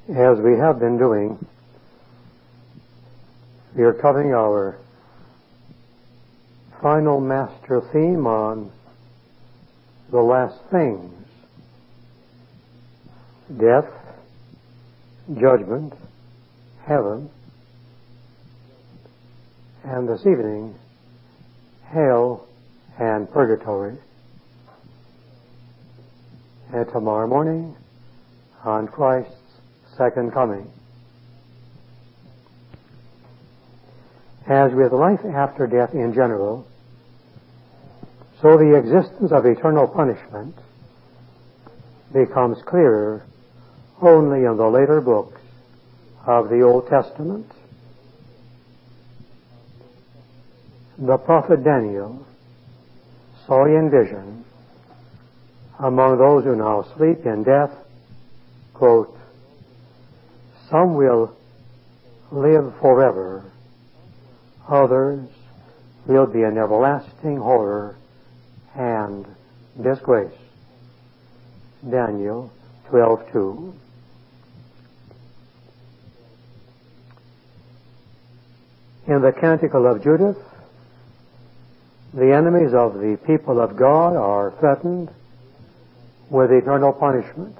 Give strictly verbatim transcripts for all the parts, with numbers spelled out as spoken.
As we have been doing, we are covering our final master theme on the last things: death, judgment, heaven, and this evening, hell and purgatory. And tomorrow morning, on Christ's second coming. As with life after death in general, so the existence of eternal punishment becomes clearer only in the later books of the Old Testament. The prophet Daniel saw in vision, among those who now sleep in death, quote, "Some will live forever, others will be in everlasting horror and disgrace." Daniel twelve two. In the Canticle of Judith, the enemies of the people of God are threatened with eternal punishment.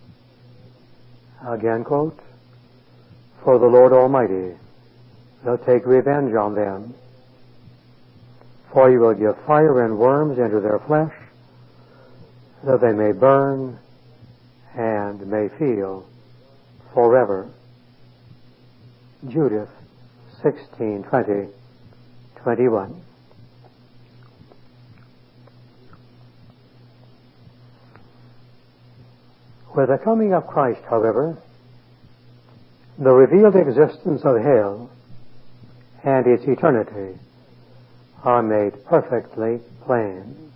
Again, quote, "For the Lord Almighty will take revenge on them, for he will give fire and worms into their flesh, that they may burn and may feel forever." Judith sixteen twenty twenty-one. With the coming of Christ, however, the revealed existence of hell and its eternity are made perfectly plain.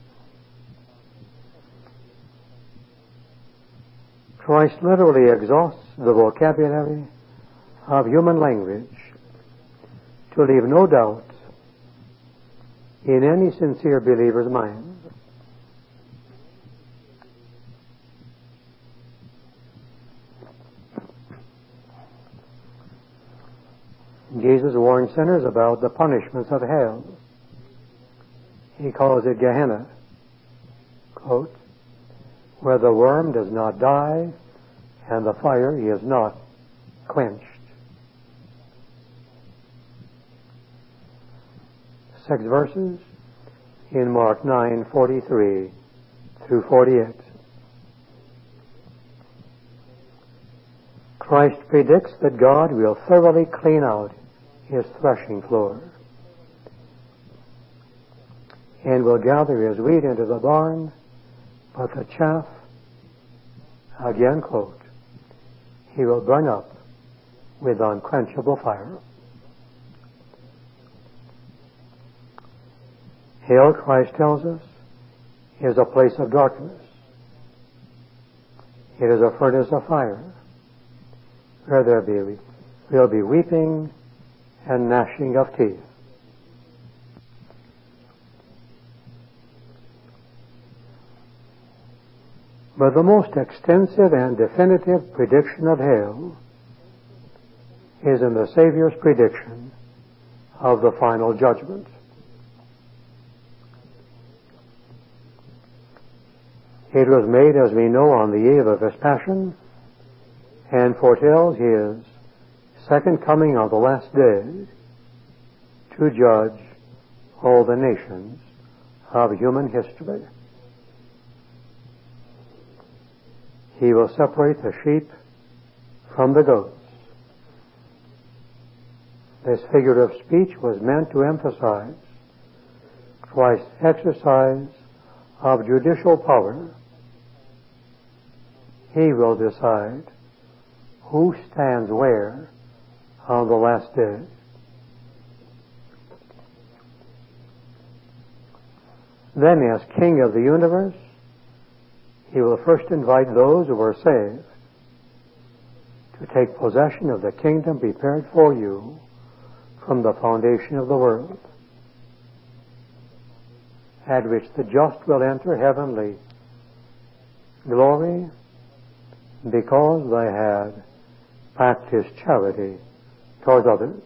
Christ literally exhausts the vocabulary of human language to leave no doubt in any sincere believer's mind. Jesus warned sinners about the punishments of hell. He calls it Gehenna, quote, "where the worm does not die and the fire is not quenched." Six verses in Mark nine forty-three through forty-eight. Christ predicts that God will thoroughly clean out his threshing floor and will gather his wheat into the barn, but the chaff, again quote, he will burn up with unquenchable fire. Hell, Christ tells us, is a place of darkness. It is a furnace of fire, where there be, will be weeping and gnashing of teeth. But the most extensive and definitive prediction of hell is in the Savior's prediction of the final judgment. It was made, as we know, on the eve of his passion, and foretells his second coming on the last day to judge all the nations of human history. He will separate the sheep from the goats. This figure of speech was meant to emphasize Christ's exercise of judicial power. He will decide who stands where on the last day. Then, as King of the universe, he will first invite those who are saved to take possession of the kingdom prepared for you from the foundation of the world, at which the just will enter heavenly glory because they had practice charity towards others.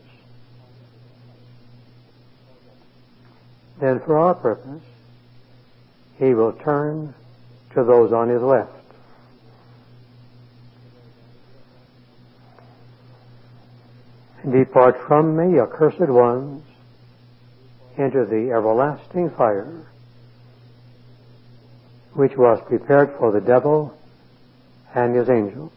Then for our purpose, he will turn to those on his left. Depart from me, accursed ones, into the everlasting fire, which was prepared for the devil and his angels.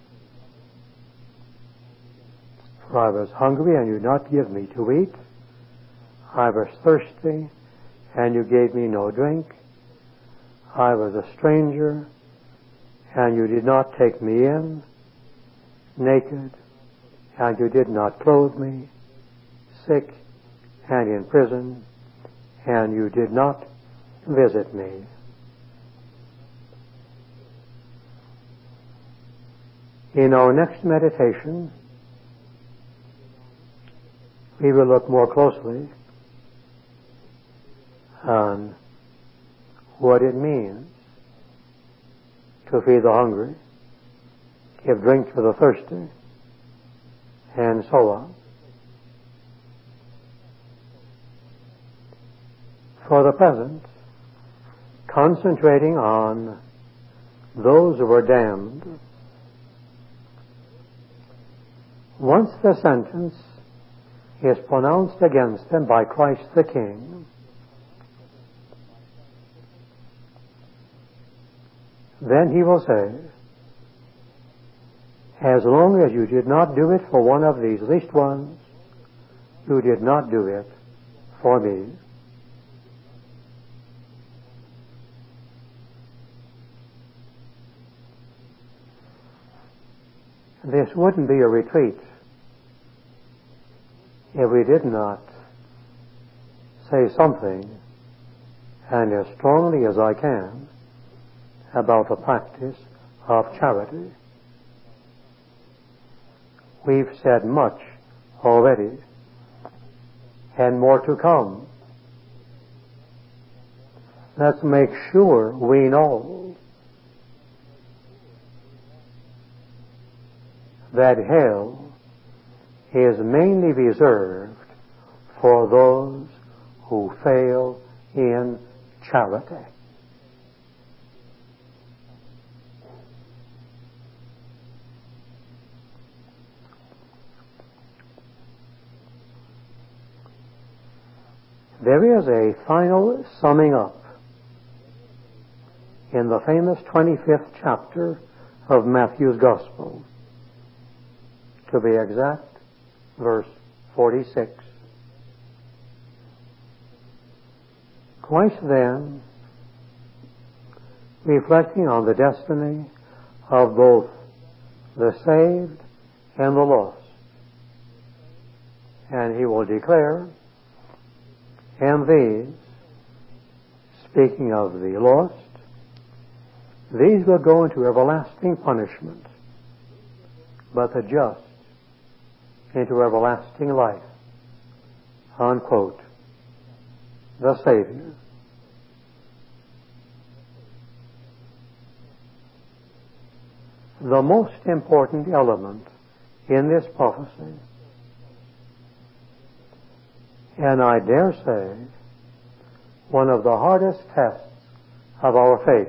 For I was hungry, and you did not give me to eat. I was thirsty, and you gave me no drink. I was a stranger, and you did not take me in. Naked, and you did not clothe me. Sick, and in prison, and you did not visit me. In our next meditation, we will look more closely on what it means to feed the hungry, give drink to the thirsty, and so on. For the present, concentrating on those who were damned. Once the sentence is pronounced against them by Christ the King, then he will say, as long as you did not do it for one of these least ones, you did not do it for me. This wouldn't be a retreat if we did not say something, and as strongly as I can, about the practice of charity. We've said much already, and more to come. Let's make sure we know that hell is mainly reserved for those who fail in charity. There is a final summing up in the famous twenty-fifth chapter of Matthew's Gospel. To be exact, verse forty-six. Christ then, reflecting on the destiny of both the saved and the lost, and he will declare, and these, speaking of the lost, these will go into everlasting punishment, but the just into everlasting life. Unquote. The Savior. The most important element in this prophecy, and I dare say one of the hardest tests of our faith,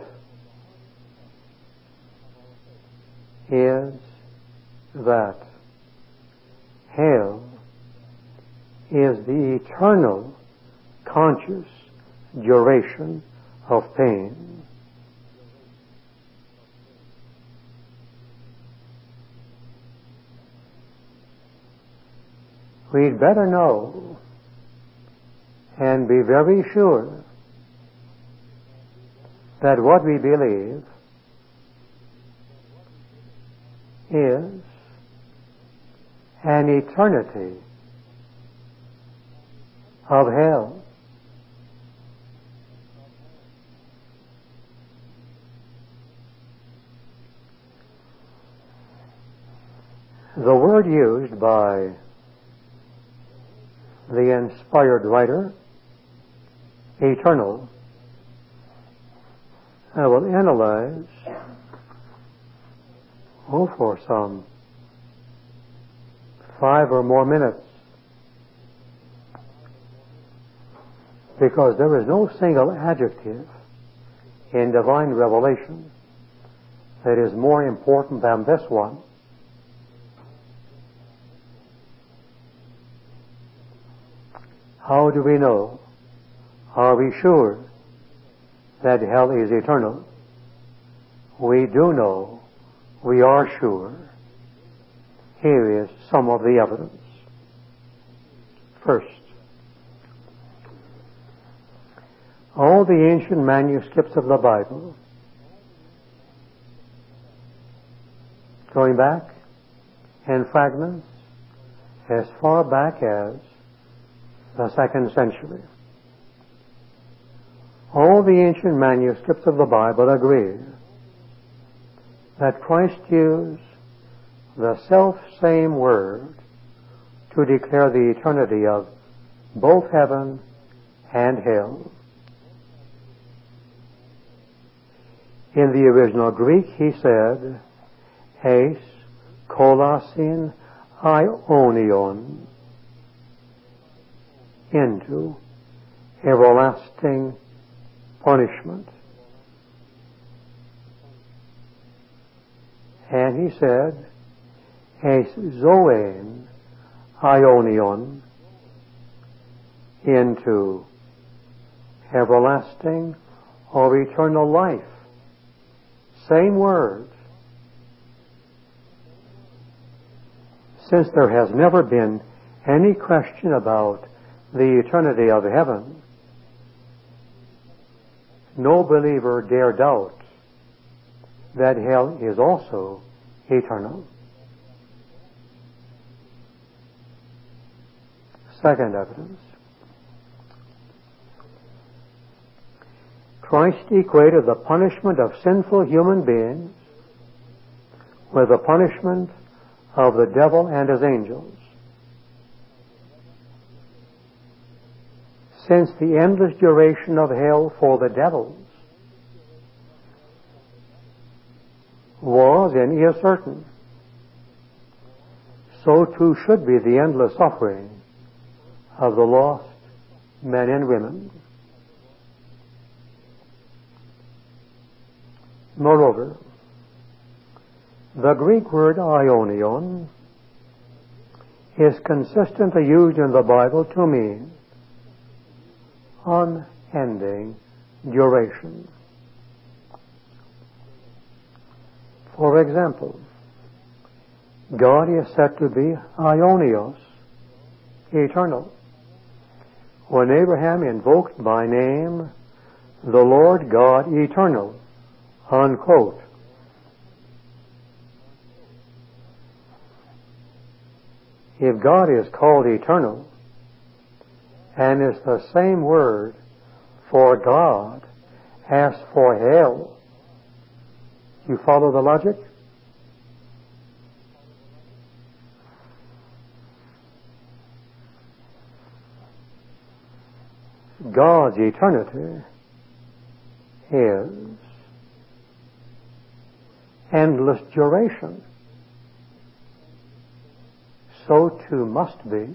is that hell is the eternal conscious duration of pain. We'd better know and be very sure that what we believe is an eternity of hell. The word used by the inspired writer, eternal, I will analyze, oh, for some five or more minutes, because there is no single adjective in divine revelation that is more important than this one. How do we know? Are we sure that hell is eternal? We do know. We are sure. Here is some of the evidence. First, all the ancient manuscripts of the Bible, going back in fragments as far back as the second century, all the ancient manuscripts of the Bible agree that Christ used the self-same word to declare the eternity of both heaven and hell. In the original Greek, he said, eis kolasin aionion, into everlasting punishment. And he said, eis zoen aionion, into everlasting or eternal life. Same word. Since there has never been any question about the eternity of heaven, no believer dare doubt that hell is also eternal. Second evidence. Christ equated the punishment of sinful human beings with the punishment of the devil and his angels. Since the endless duration of hell for the devils was and is certain, so too should be the endless suffering of the lost men and women. Moreover, the Greek word aionion is consistently used in the Bible to mean unending duration. For example, God is said to be aionios, eternal. When Abraham invoked by name the Lord God eternal, unquote, if God is called eternal and is the same word for God as for hell, you follow the logic? God's eternity is endless duration. So too must be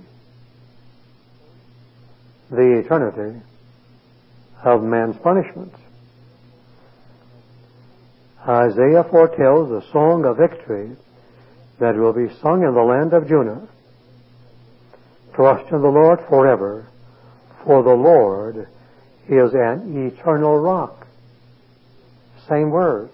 the eternity of man's punishment. Isaiah foretells the song of victory that will be sung in the land of Judah. Trust in the Lord forever, for the Lord is an eternal rock. Same words.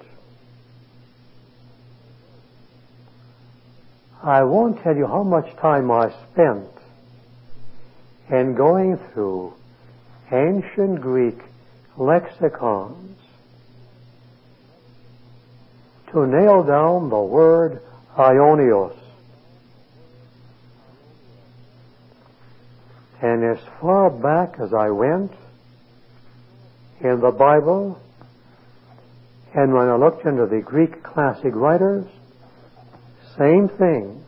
I won't tell you how much time I spent in going through ancient Greek lexicons to nail down the word aionios. And as far back as I went in the Bible, and when I looked into the Greek classic writers, same thing.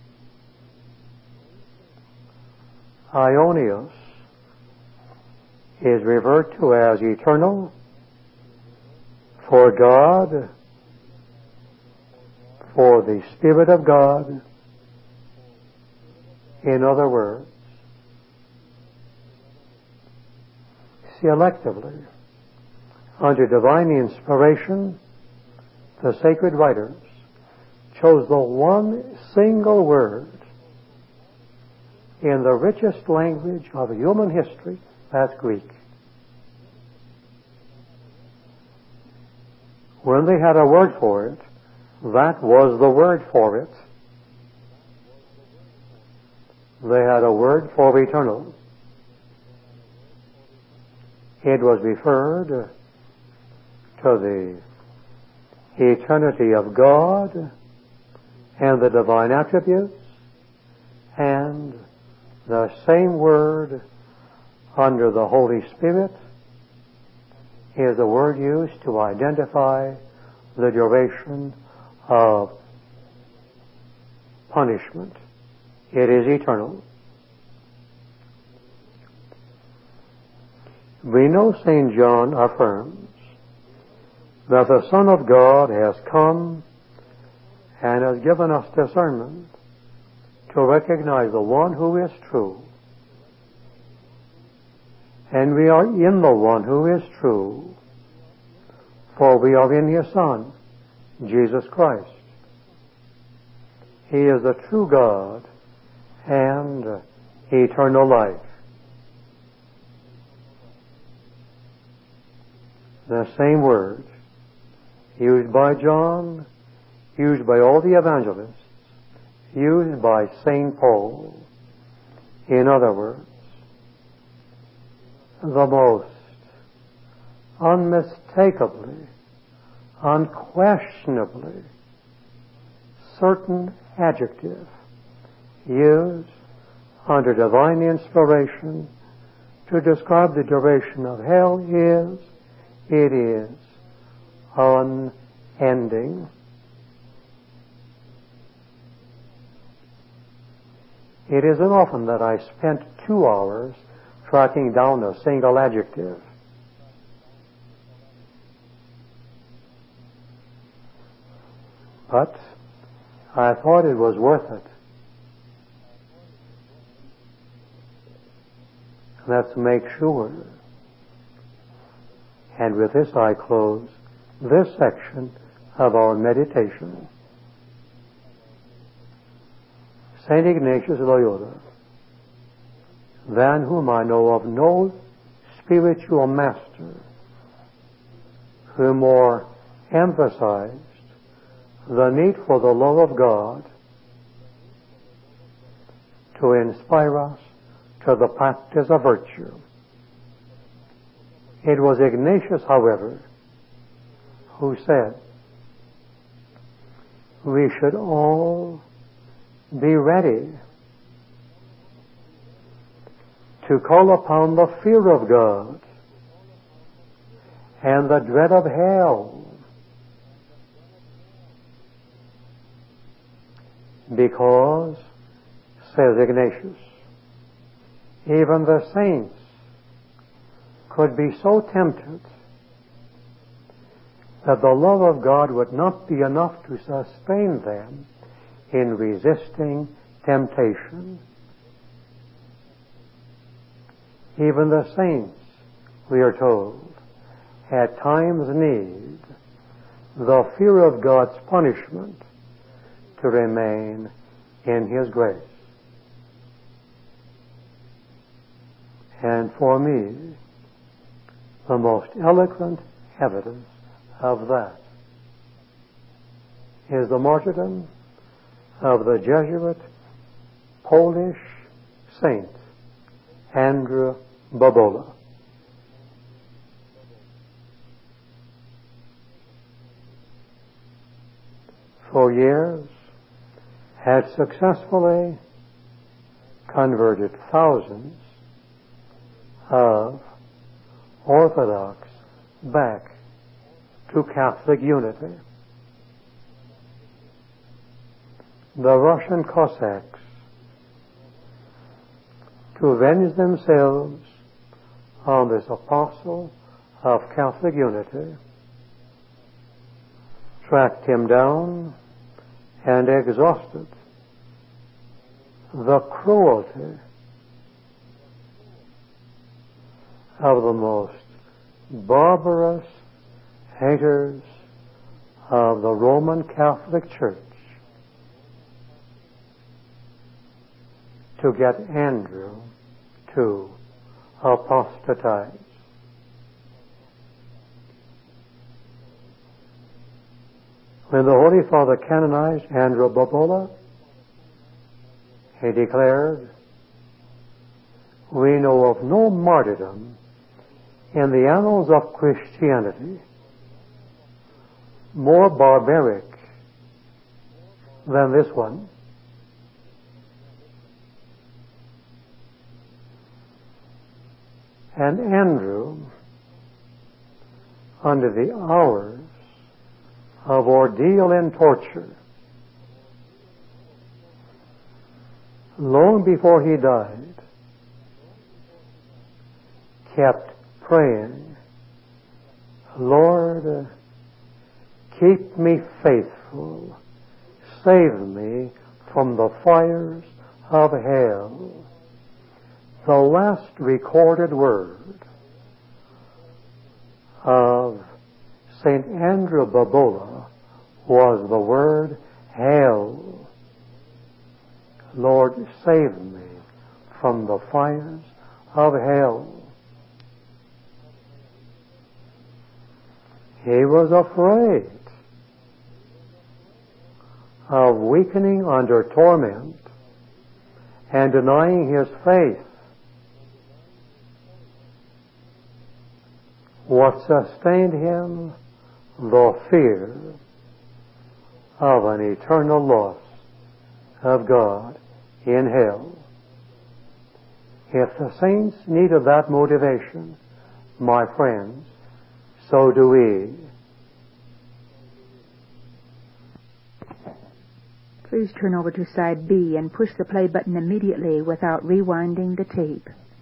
Aionios is referred to as eternal for God, for the Spirit of God, In other words, selectively, under divine inspiration, the sacred writers chose the one single word in the richest language of human history, that's Greek. When they had a word for it, that was the word for it. They had a word for eternal. It was referred to the eternity of God and the divine attributes, and the same word under the Holy Spirit is a word used to identify the duration of punishment. It is eternal. We know Saint John affirms that the Son of God has come and has given us discernment to recognize the one who is true. And we are in the one who is true, for we are in His Son, Jesus Christ. He is the true God and eternal life. The same word used by John, used by all the evangelists, used by Saint Paul. In other words, the most unmistakably, unquestionably certain adjective used under divine inspiration to describe the duration of hell is, it is unending. It isn't often that I spent two hours tracking down a single adjective. But I thought it was worth it. Let's make sure. And with this I close this section of our meditation. Saint Ignatius Loyola, than whom I know of no spiritual master who more emphasized the need for the love of God to inspire us to the practice of virtue. It was Ignatius, however, who said, we should all be ready to call upon the fear of God and the dread of hell, because, says Ignatius, even the saints could be so tempted that the love of God would not be enough to sustain them in resisting temptation. Even the saints, we are told, at times need the fear of God's punishment to remain in His grace. And for me, the most eloquent evidence of that is the martyrdom of the Jesuit Polish saint Andrew Bobola. For years had successfully converted thousands of Orthodox back to Catholic unity. The Russian Cossacks, to avenge themselves on this apostle of Catholic unity, tracked him down and exhausted the cruelty of the most barbarous haters of the Roman Catholic Church to get Andrew to apostatize. When the Holy Father canonized Andrew Bobola, he declared, "We know of no martyrdom in the annals of Christianity more barbaric than this one." And Andrew, under the hours of ordeal and torture, long before he died, kept praying, "Lord, keep me faithful, save me from the fires of hell." The last recorded word of Saint Andrew Bobola was the word hell. Lord, save me from the fires of hell. He was afraid of weakening under torment and denying his faith. What sustained him? The fear of an eternal loss of God in hell. If the saints needed that motivation, my friends, so do we. Please turn over to side B and push the play button immediately without rewinding the tape.